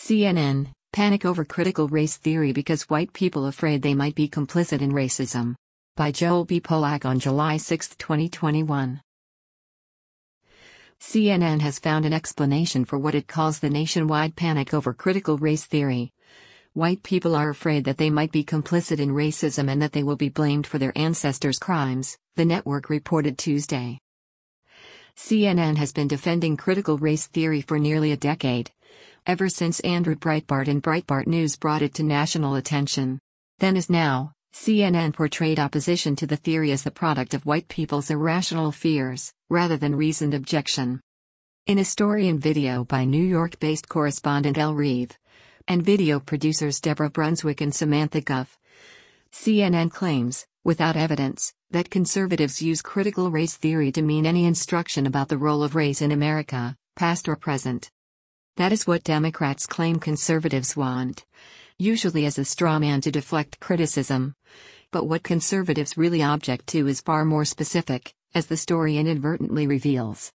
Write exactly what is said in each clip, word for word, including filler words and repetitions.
C N N, panic over critical race theory because white people afraid they might be complicit in racism. By Joel B. Polak on July sixth, twenty twenty-one. C N N has found an explanation for what it calls the nationwide panic over critical race theory. White people are afraid that they might be complicit in racism and that they will be blamed for their ancestors' crimes, the network reported Tuesday. C N N has been defending critical race theory for nearly a decade, ever since Andrew Breitbart and Breitbart News brought it to national attention. Then as now, C N N portrayed opposition to the theory as the product of white people's irrational fears, rather than reasoned objection. In a story and video by New York-based correspondent Elle Reeve, and video producers Deborah Brunswick and Samantha Guff, C N N claims, without evidence, that conservatives use critical race theory to mean any instruction about the role of race in America, past or present. That is what Democrats claim conservatives want, usually as a straw man to deflect criticism. But what conservatives really object to is far more specific, as the story inadvertently reveals.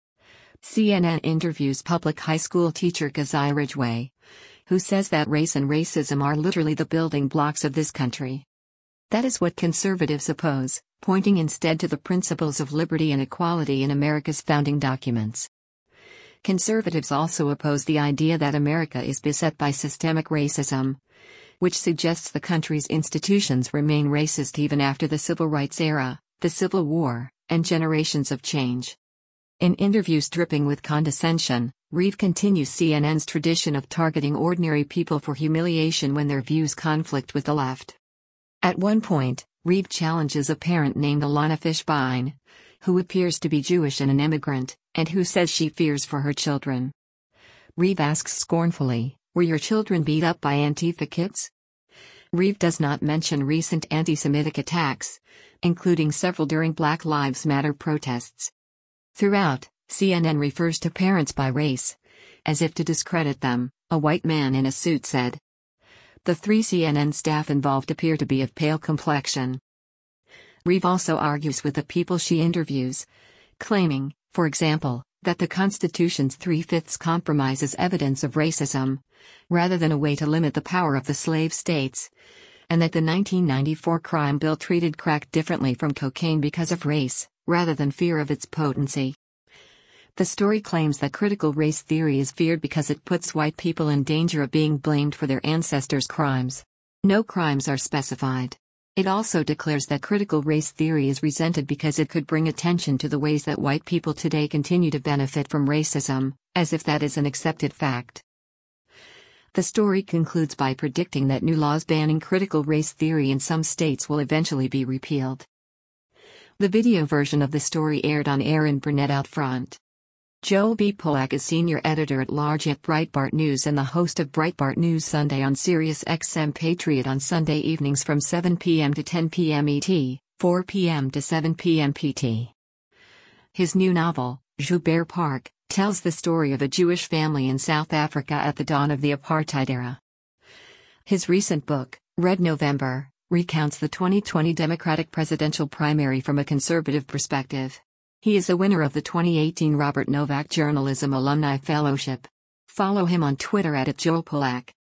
C N N interviews public high school teacher Keziah Ridgway, who says that race and racism are literally the building blocks of this country. That is what conservatives oppose, pointing instead to the principles of liberty and equality in America's founding documents. Conservatives also oppose the idea that America is beset by systemic racism, which suggests the country's institutions remain racist even after the Civil Rights era, the Civil War, and generations of change. In interviews dripping with condescension, Reeve continues C N N's tradition of targeting ordinary people for humiliation when their views conflict with the left. At one point, Reeve challenges a parent named Alana Fishbein, who appears to be Jewish and an immigrant, and who says she fears for her children. Reeve asks scornfully, "Were your children beat up by Antifa kids?" Reeve does not mention recent anti-Semitic attacks, including several during Black Lives Matter protests. Throughout, C N N refers to parents by race, as if to discredit them, a white man in a suit said. The three C N N staff involved appear to be of pale complexion. Reeve also argues with the people she interviews, claiming, for example, that the Constitution's three-fifths compromise is evidence of racism, rather than a way to limit the power of the slave states, and that the nineteen ninety-four crime bill treated crack differently from cocaine because of race, rather than fear of its potency. The story claims that critical race theory is feared because it puts white people in danger of being blamed for their ancestors' crimes. No crimes are specified. It also declares that critical race theory is resented because it could bring attention to the ways that white people today continue to benefit from racism, as if that is an accepted fact. The story concludes by predicting that new laws banning critical race theory in some states will eventually be repealed. The video version of the story aired on Erin Burnett Outfront. Joel B. Polak is senior editor-at-large at Breitbart News and the host of Breitbart News Sunday on Sirius X M Patriot on Sunday evenings from seven p m to ten p m E T, four p m to seven p m P T. His new novel, Joubert Park, tells the story of a Jewish family in South Africa at the dawn of the apartheid era. His recent book, Red November, recounts the twenty twenty Democratic presidential primary from a conservative perspective. He is a winner of the twenty eighteen Robert Novak Journalism Alumni Fellowship. Follow him on Twitter at Joel Polak.